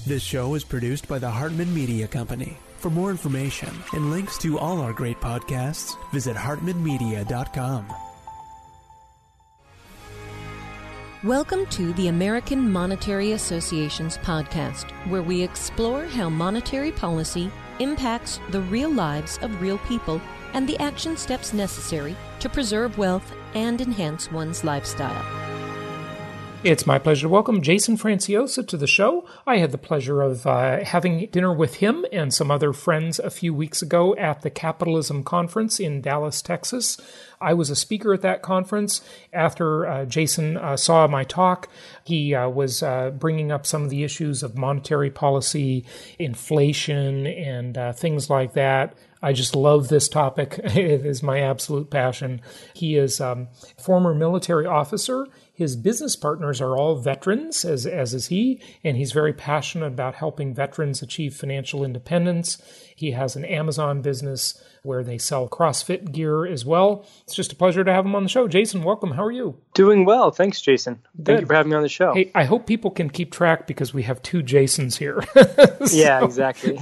This show is produced by the Hartman Media Company. For more information and links to all our great podcasts, visit hartmanmedia.com. Welcome to the American Monetary Association's podcast, where we explore how monetary policy impacts the real lives of real people and the action steps necessary to preserve wealth and enhance one's lifestyle. It's my pleasure to welcome Jason Franciosa to the show. I had the pleasure of having dinner with him and some other friends a few weeks ago at the Capitalism Conference in Dallas, Texas. I was a speaker at that conference. After Jason saw my talk, he was bringing up some of the issues of monetary policy, inflation, and things like that. I just love this topic. It is my absolute passion. He is a former military officer. His business partners are all veterans, as is he, and he's very passionate about helping veterans achieve financial independence. He has an Amazon business where they sell CrossFit gear as well. It's just a pleasure to have him on the show. Jason, welcome. How are you? Doing well. Thanks, Jason. Thank you for having me on the show. Hey, I hope people can keep track because we have two Jasons here. Yeah, exactly.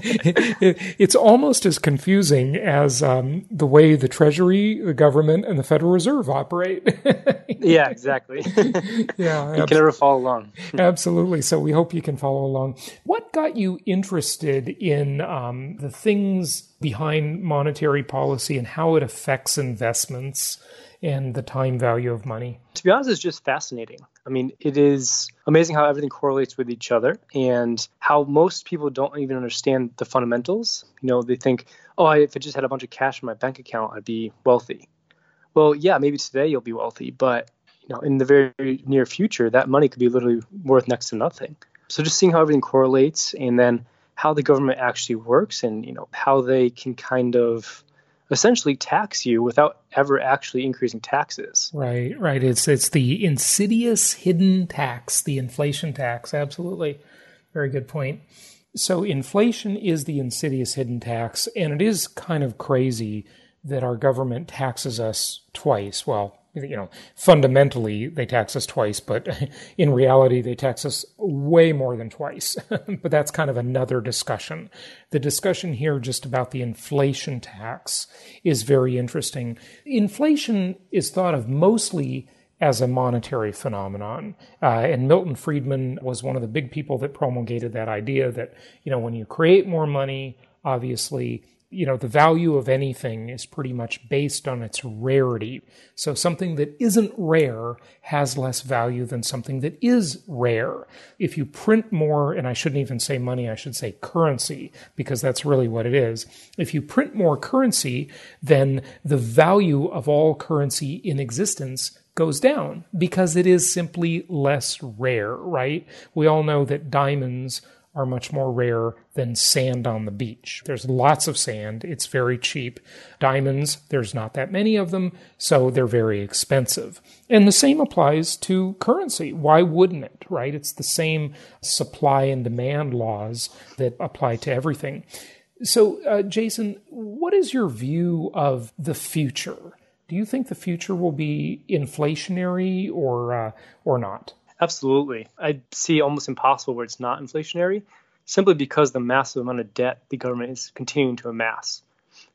It's almost as confusing as the way the Treasury, the government, and the Federal Reserve operate. Yeah, exactly. Yeah, you can never follow along. Absolutely. So we hope you can follow along. What got you interested in the things behind monetary policy and how it affects investments and the time value of money? To be honest, it's just fascinating. I mean, it is amazing how everything correlates with each other and how most people don't even understand the fundamentals. You know, they think, oh, if I just had a bunch of cash in my bank account, I'd be wealthy. Well, yeah, maybe today you'll be wealthy, but in the very near future, that money could be literally worth next to nothing. So just seeing how everything correlates and then how the government actually works and, how they can kind of essentially tax you without ever actually increasing taxes. Right. It's the insidious hidden tax, the inflation tax. Absolutely. Very good point. So inflation is the insidious hidden tax, and it is kind of crazy that our government taxes us twice. Well, fundamentally they tax us twice, but in reality they tax us way more than twice. But that's kind of another discussion. The discussion here just about the inflation tax is very interesting. Inflation is thought of mostly as a monetary phenomenon. And Milton Friedman was one of the big people that promulgated that idea that, when you create more money, obviously, the value of anything is pretty much based on its rarity. So something that isn't rare has less value than something that is rare. If you print more, and I shouldn't even say money, I should say currency, because that's really what it is. If you print more currency, then the value of all currency in existence goes down because it is simply less rare, right? We all know that diamonds are much more rare than sand on the beach. There's lots of sand. It's very cheap. Diamonds, there's not that many of them, so they're very expensive. And the same applies to currency. Why wouldn't it, right? It's the same supply and demand laws that apply to everything. So, Jason, what is your view of the future? Do you think the future will be inflationary or not? Absolutely. I see almost impossible where it's not inflationary, simply because the massive amount of debt the government is continuing to amass.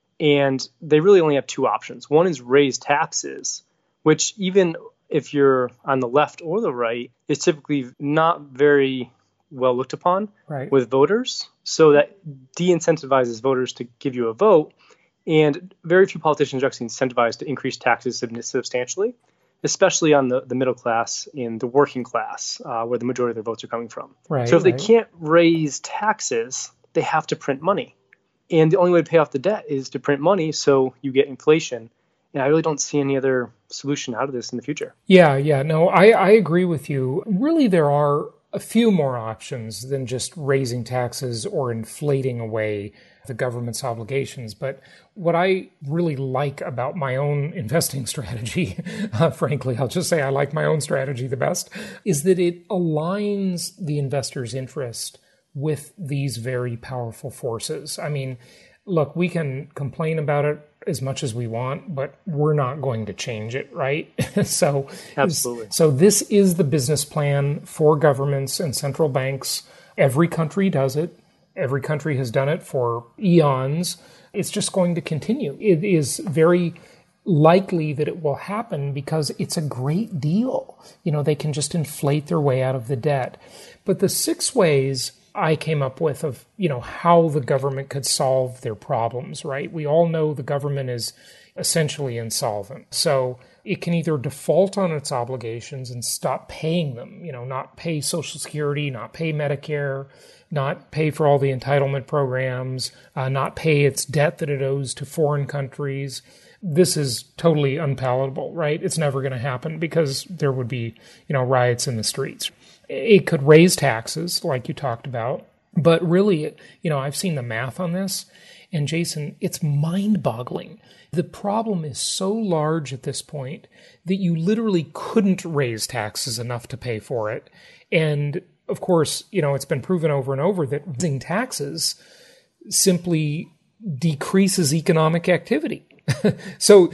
And they really only have two options. One is raise taxes, which even if you're on the left or the right, is typically not very well looked upon with voters. So that de-incentivizes voters to give you a vote. And very few politicians are actually incentivized to increase taxes substantially, especially on the middle class and the working class, where the majority of their votes are coming from. So if they can't raise taxes, they have to print money. And the only way to pay off the debt is to print money, so you get inflation. And I really don't see any other solution out of this in the future. Yeah. No, I agree with you. Really, there are a few more options than just raising taxes or inflating away the government's obligations. But what I really like about my own investing strategy, frankly, I'll just say I like my own strategy the best, is that it aligns the investor's interest with these very powerful forces. I mean, look, we can complain about it as much as we want, but we're not going to change it, right? Absolutely. So this is the business plan for governments and central banks. Every country does it. Every country has done it for eons. It's just going to continue. It is very likely that it will happen because it's a great deal. They can just inflate their way out of the debt. But the 6 ways I came up with of, how the government could solve their problems, right? We all know the government is essentially insolvent. So it can either default on its obligations and stop paying them, not pay Social Security, not pay Medicare, not pay for all the entitlement programs, not pay its debt that it owes to foreign countries. This is totally unpalatable, right? It's never going to happen because there would be, riots in the streets. It could raise taxes, like you talked about. But really, I've seen the math on this. And Jason, it's mind-boggling. The problem is so large at this point that you literally couldn't raise taxes enough to pay for it. And of course, it's been proven over and over that raising taxes simply decreases economic activity. So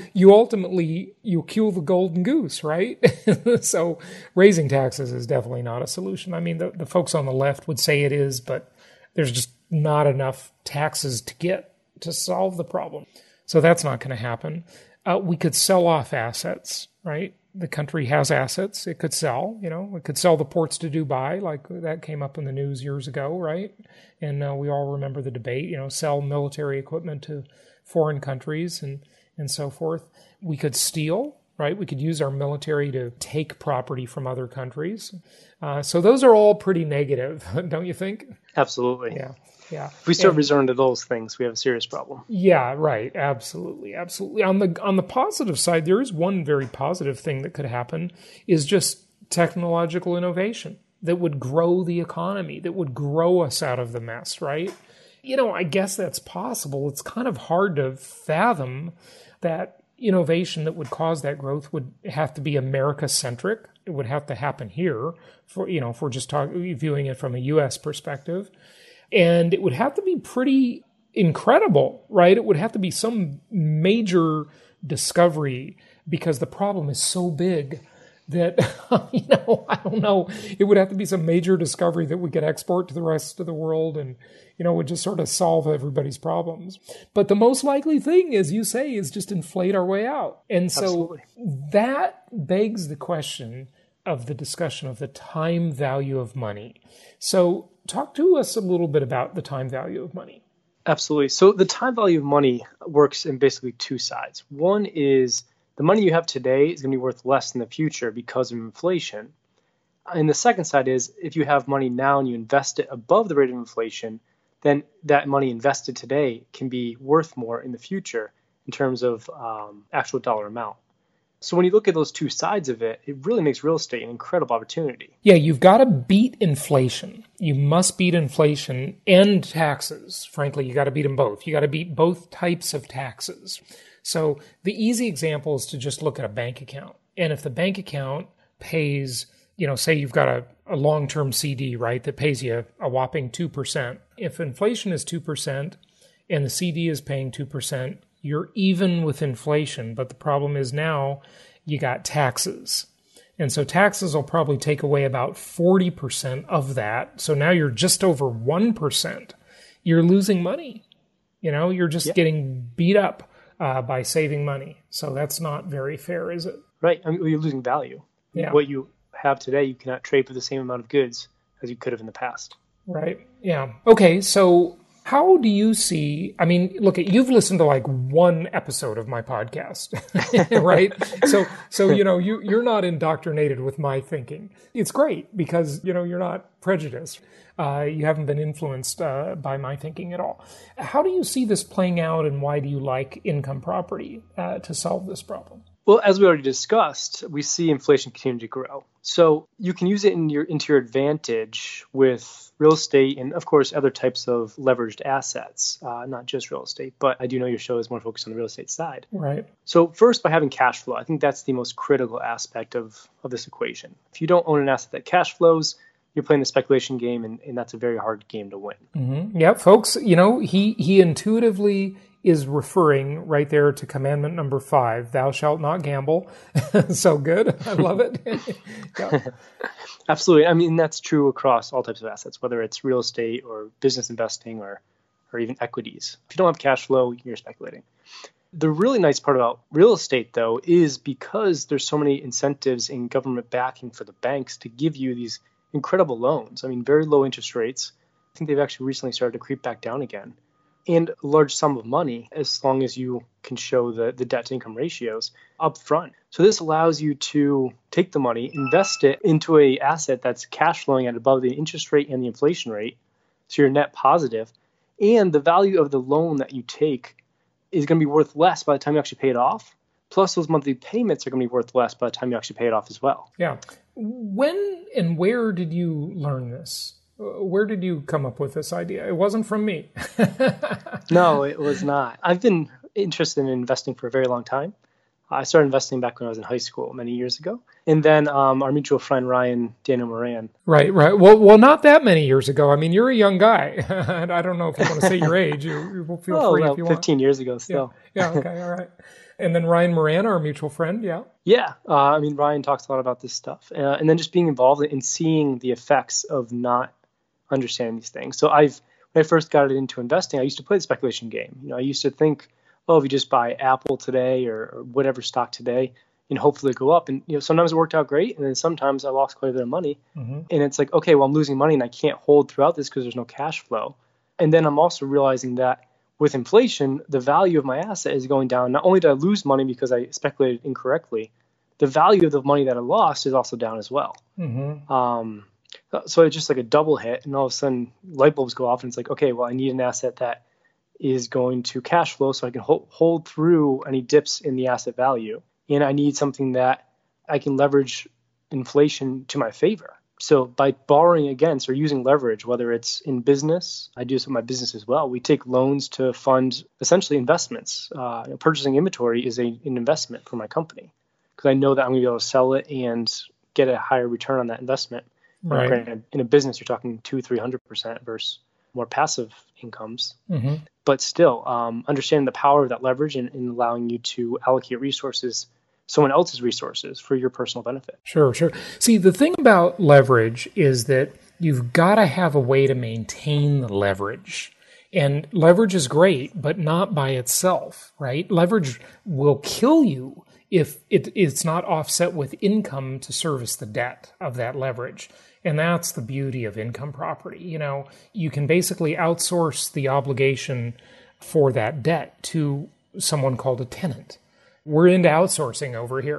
you kill the golden goose, right? So raising taxes is definitely not a solution. I mean, the folks on the left would say it is, but there's just not enough taxes to get to solve the problem. So that's not going to happen. We could sell off assets, right? The country has assets. It could sell, it could sell the ports to Dubai, like that came up in the news years ago, right? And we all remember the debate, sell military equipment to foreign countries and so forth. We could steal, right? We could use our military to take property from other countries. So those are all pretty negative, don't you think? Absolutely. Yeah. If we start resorting to those things, we have a serious problem. Yeah, right. Absolutely. On the positive side, there is one very positive thing that could happen is just technological innovation that would grow the economy, that would grow us out of the mess, right? I guess that's possible. It's kind of hard to fathom that innovation that would cause that growth would have to be America-centric. It would have to happen here if we're just viewing it from a U.S. perspective. And it would have to be pretty incredible, right? It would have to be some major discovery because the problem is so big that, I don't know, it would have to be some major discovery that we could export to the rest of the world and, would just sort of solve everybody's problems. But the most likely thing, as you say, is just inflate our way out. And so Absolutely. That begs the question of the discussion of the time value of money. So talk to us a little bit about the time value of money. Absolutely. So the time value of money works in basically 2 sides. One is the money you have today is going to be worth less in the future because of inflation. And the second side is if you have money now and you invest it above the rate of inflation, then that money invested today can be worth more in the future in terms of actual dollar amount. So when you look at those 2 sides of it, it really makes real estate an incredible opportunity. Yeah, you've got to beat inflation. You must beat inflation and taxes. Frankly, you got to beat them both. You got to beat both types of taxes. So the easy example is to just look at a bank account. And if the bank account pays, say you've got a long-term CD, right, that pays you a whopping 2%. If inflation is 2% and the CD is paying 2%, you're even with inflation. But the problem is now you got taxes. And so taxes will probably take away about 40% of that. So now you're just over 1%. You're losing money. You're just getting beat up by saving money. So that's not very fair, is it? Right. I mean, you're losing value. Yeah. What you have today, you cannot trade for the same amount of goods as you could have in the past. Right. Yeah. Okay. So how do you see, look, you've listened to like 1 episode of my podcast, right? So you're not indoctrinated with my thinking. It's great because, you're not prejudiced. You haven't been influenced by my thinking at all. How do you see this playing out and why do you like income property to solve this problem? Well, as we already discussed, we see inflation continue to grow. So you can use it into your advantage with real estate and, of course, other types of leveraged assets, not just real estate. But I do know your show is more focused on the real estate side. Right. So first, by having cash flow, I think that's the most critical aspect of this equation. If you don't own an asset that cash flows, you're playing the speculation game, and that's a very hard game to win. Mm-hmm. Yeah, folks, he intuitively is referring right there to commandment number 5, thou shalt not gamble. So good. I love it. Yeah. Absolutely. I mean, that's true across all types of assets, whether it's real estate or business investing or even equities. If you don't have cash flow, you're speculating. The really nice part about real estate, though, is because there's so many incentives in government backing for the banks to give you these incredible loans. I mean, very low interest rates. I think they've actually recently started to creep back down again. And a large sum of money, as long as you can show the debt to income ratios up front. So this allows you to take the money, invest it into an asset that's cash flowing at above the interest rate and the inflation rate. So you're net positive. And the value of the loan that you take is going to be worth less by the time you actually pay it off. Plus, those monthly payments are going to be worth less by the time you actually pay it off as well. Yeah. When and where did you learn this? Where did you come up with this idea? It wasn't from me. No, it was not. I've been interested in investing for a very long time. I started investing back when I was in high school many years ago. And then our mutual friend, Ryan Daniel Moran. Right. Well, not that many years ago. I mean, you're a young guy. I don't know if you want to say your age. You will feel free if you want. 15 years ago still. Yeah, okay, all right. And then Ryan Moran, our mutual friend, yeah? Yeah. I mean, Ryan talks a lot about this stuff. And then just being involved in seeing the effects of not understanding these things. So when I first got into investing, I used to play the speculation game. I used to think, if you just buy Apple today or whatever stock today, and hopefully it'll go up. And sometimes it worked out great, and then sometimes I lost quite a bit of money. Mm-hmm. And it's like, okay, well, I'm losing money and I can't hold throughout this because there's no cash flow. And then I'm also realizing that with inflation, the value of my asset is going down. Not only did I lose money because I speculated incorrectly, the value of the money that I lost is also down as well. Mm-hmm. So it's just like a double hit, and all of a sudden light bulbs go off, and it's like, okay, well, I need an asset that is going to cash flow so I can hold through any dips in the asset value. And I need something that I can leverage inflation to my favor. So by borrowing against or using leverage, whether it's in business, I do this with my business as well. We take loans to fund essentially investments. Purchasing inventory is an investment for my company because I know that I'm going to be able to sell it and get a higher return on that investment. Right. Granted, in a business, you're talking 200-300% versus more passive incomes. Mm-hmm. But still, understanding the power of that leverage and allowing you to allocate resources, someone else's resources, for your personal benefit. Sure. See, the thing about leverage is that you've got to have a way to maintain the leverage. And leverage is great, but not by itself, right? Leverage will kill you if it's not offset with income to service the debt of that leverage. And that's the beauty of income property. You can basically outsource the obligation for that debt to someone called a tenant. We're into outsourcing over here.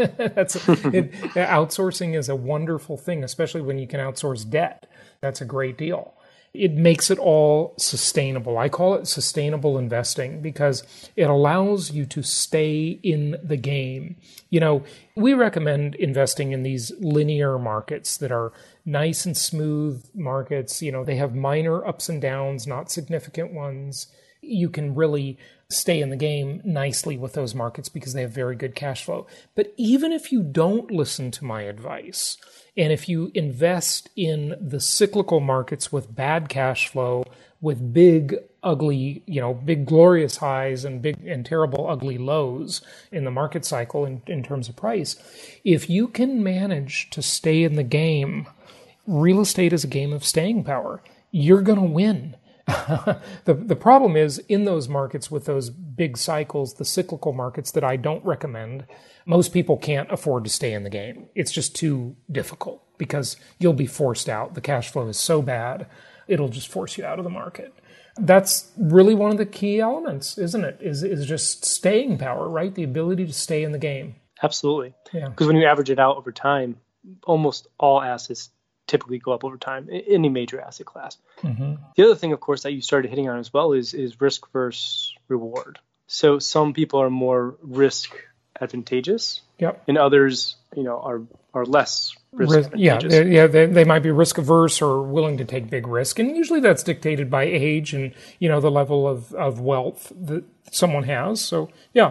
Outsourcing is a wonderful thing, especially when you can outsource debt. That's a great deal. It makes it all sustainable. I call it sustainable investing because it allows you to stay in the game. We recommend investing in these linear markets that are nice and smooth markets. They have minor ups and downs, not significant ones. You can really stay in the game nicely with those markets because they have very good cash flow. But even if you don't listen to my advice, and if you invest in the cyclical markets with bad cash flow, with big, ugly, big glorious highs and big and terrible, ugly lows in the market cycle in terms of price, if you can manage to stay in the game, real estate is a game of staying power. You're going to win. The problem is in those markets with those big cycles, the cyclical markets that I don't recommend, most people can't afford to stay in the game. It's just too difficult because you'll be forced out. The cash flow is so bad, it'll just force you out of the market. That's really one of the key elements, isn't it? Is just staying power, right? The ability to stay in the game. Absolutely. Yeah. Because when you average it out over time, almost all assets typically go up over time, any major asset class. Mm-hmm. The other thing, of course, that you started hitting on as well is risk versus reward. So some people are more risk advantageous, yep, and others, are less risk advantageous. They might be risk averse or willing to take big risk, and usually that's dictated by age and the level of wealth that someone has. So yeah.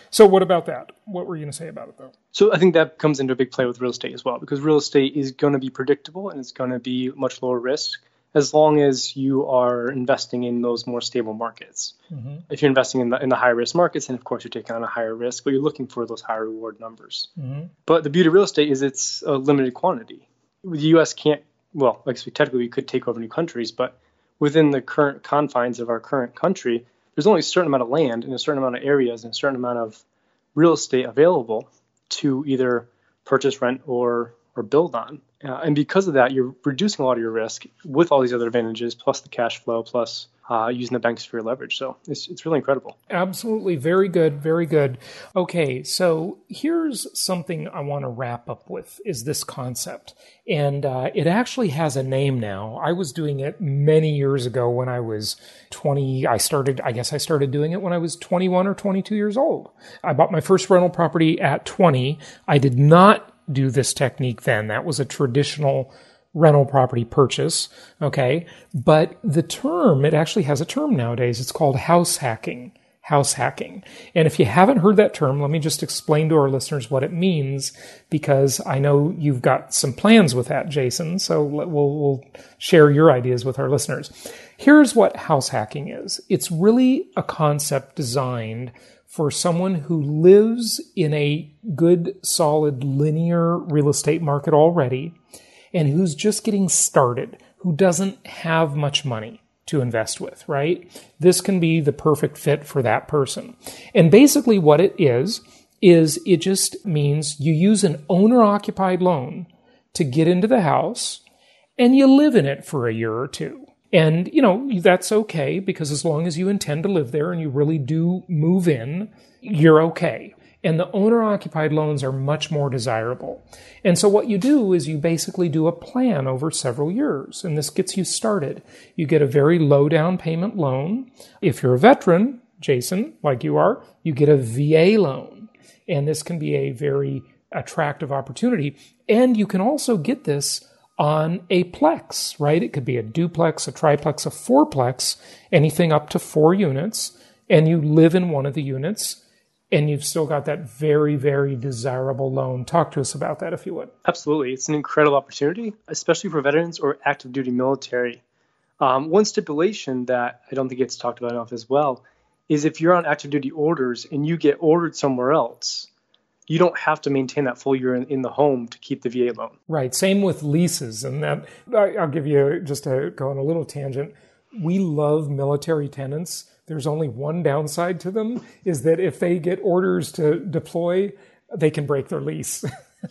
So what about that? What were you going to say about it, though? So I think that comes into a big play with real estate as well, because real estate is going to be predictable and it's going to be much lower risk as long as you are investing in those more stable markets. Mm-hmm. If you're investing in the higher risk markets, then of course you're taking on a higher risk, but you're looking for those higher reward numbers. Mm-hmm. But the beauty of real estate is it's a limited quantity. The U.S. can't, well, like technically we could take over new countries, but within the current confines of our current country, there's only a certain amount of land and a certain amount of areas and a certain amount of real estate available to either purchase, rent, or build on. And because of that, you're reducing a lot of your risk with all these other advantages, plus the cash flow, plus using the banks for your leverage. So it's really incredible. Absolutely. Very good. Very good. Okay. So here's something I want to wrap up with is this concept. And it actually has a name now. I was doing it many years ago when I was 20. I started doing it when I was 21 or 22 years old. I bought my first rental property at 20. I did not do this technique then. That was a traditional rental property purchase, okay? But the term, it actually has a term nowadays. It's called house hacking. House hacking. And if you haven't heard that term, let me just explain to our listeners what it means, because I know you've got some plans with that, Jason. So we'll share your ideas with our listeners. Here's what house hacking is. It's really a concept designed for someone who lives in a good, solid, linear real estate market already and who's just getting started, who doesn't have much money to invest with, right? This can be the perfect fit for that person. And basically what it is it just means you use an owner-occupied loan to get into the house and you live in it for a year or two. And, that's okay, because as long as you intend to live there and you really do move in, you're okay. And the owner-occupied loans are much more desirable. And so what you do is you basically do a plan over several years, and this gets you started. You get a very low down payment loan. If you're a veteran, Jason, like you are, you get a VA loan. And this can be a very attractive opportunity. And you can also get this on a plex, right? It could be a duplex, a triplex, a fourplex, anything up to 4 units, and you live in one of the units, and you've still got that very, very desirable loan. Talk to us about that, if you would. Absolutely. It's an incredible opportunity, especially for veterans or active duty military. One stipulation that I don't think gets talked about enough as well is if you're on active duty orders and you get ordered somewhere else, you don't have to maintain that full year in the home to keep the VA loan. Right. Same with leases. And that I'll give you, just to go on a little tangent, we love military tenants. There's only one downside to them, is that if they get orders to deploy, they can break their lease.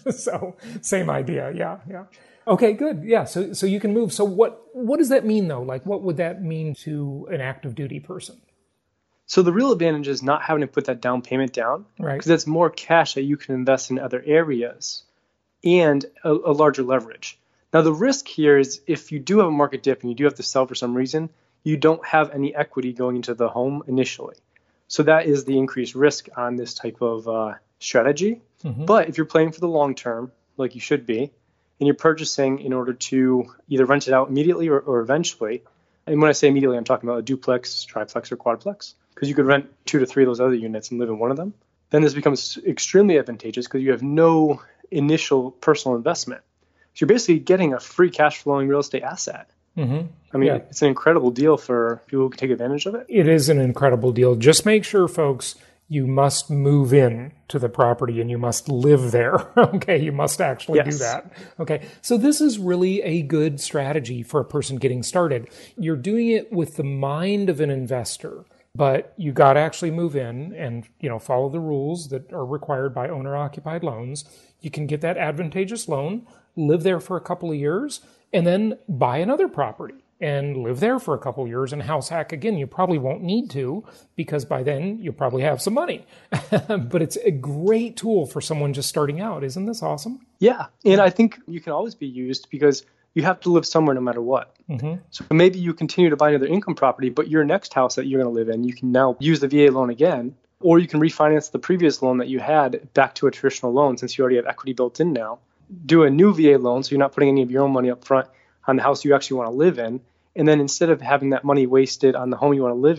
So same idea. Yeah. Okay, good. Yeah. So you can move. So what does that mean though? Like, what would that mean to an active duty person? So the real advantage is not having to put that down payment down, right? Because that's more cash that you can invest in other areas and a larger leverage. Now, the risk here is if you do have a market dip and you do have to sell for some reason, you don't have any equity going into the home initially. So that is the increased risk on this type of strategy. Mm-hmm. But if you're playing for the long term, like you should be, and you're purchasing in order to either rent it out immediately or eventually, and when I say immediately, I'm talking about a duplex, triplex, or quadplex, because you could rent 2 to 3 of those other units and live in one of them, then this becomes extremely advantageous because you have no initial personal investment. So you're basically getting a free cash flowing real estate asset. Mm-hmm. I mean, It's an incredible deal for people who can take advantage of it. It is an incredible deal. Just make sure, folks, you must move in to the property and you must live there. Okay, you must actually do that. Okay, so this is really a good strategy for a person getting started. You're doing it with the mind of an investor, but you got to actually move in and, follow the rules that are required by owner-occupied loans. You can get that advantageous loan, live there for a couple of years, and then buy another property and live there for a couple of years and house hack again. You probably won't need to, because by then you'll probably have some money. But it's a great tool for someone just starting out. Isn't this awesome? Yeah. And I think you can always be used because you have to live somewhere no matter what. Mm-hmm. So maybe you continue to buy another income property, but your next house that you're going to live in, you can now use the VA loan again, or you can refinance the previous loan that you had back to a traditional loan since you already have equity built in now. Do a new VA loan so you're not putting any of your own money up front on the house you actually want to live in. And then instead of having that money wasted on the home you want to live in,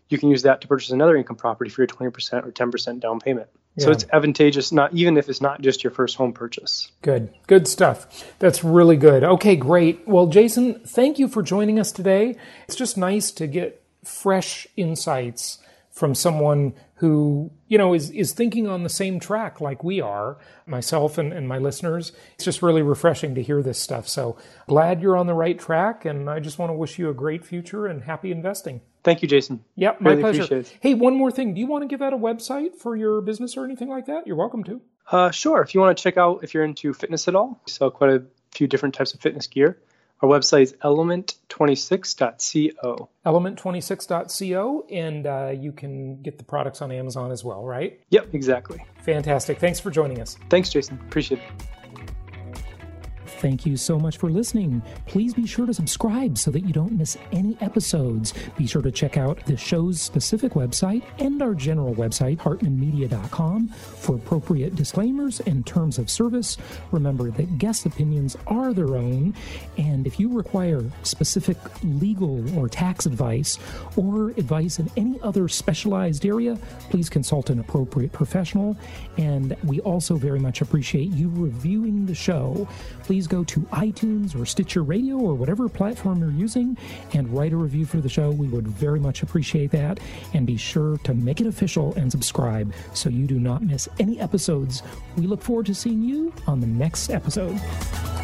you can use that to purchase another income property for your 20% or 10% down payment. So Yeah. it's advantageous, not even if it's not just your first home purchase. Good stuff. That's really good. Okay, great. Well, Jason, thank you for joining us today. It's just nice to get fresh insights from someone who, is thinking on the same track like we are, myself and my listeners. It's just really refreshing to hear this stuff. So glad you're on the right track, and I just want to wish you a great future and happy investing. Thank you, Jason. Yep, my Really pleasure. appreciate it. Hey, one more thing. Do you want to give out a website for your business or anything like that? You're welcome to. Sure. If you want to check out, if you're into fitness at all, we sell quite a few different types of fitness gear. Our website is element26.co. Element26.co, and you can get the products on Amazon as well, right? Yep, exactly. Fantastic. Thanks for joining us. Thanks, Jason. Appreciate it. Thank you so much for listening. Please be sure to subscribe so that you don't miss any episodes. Be sure to check out the show's specific website and our general website, hartmanmedia.com, for appropriate disclaimers and terms of service. Remember that guest opinions are their own, and if you require specific legal or tax advice or advice in any other specialized area, please consult an appropriate professional. And we also very much appreciate you reviewing the show. Please go to iTunes or Stitcher Radio or whatever platform you're using and write a review for the show. We would very much appreciate that. And be sure to make it official and subscribe so you do not miss any episodes. We look forward to seeing you on the next episode.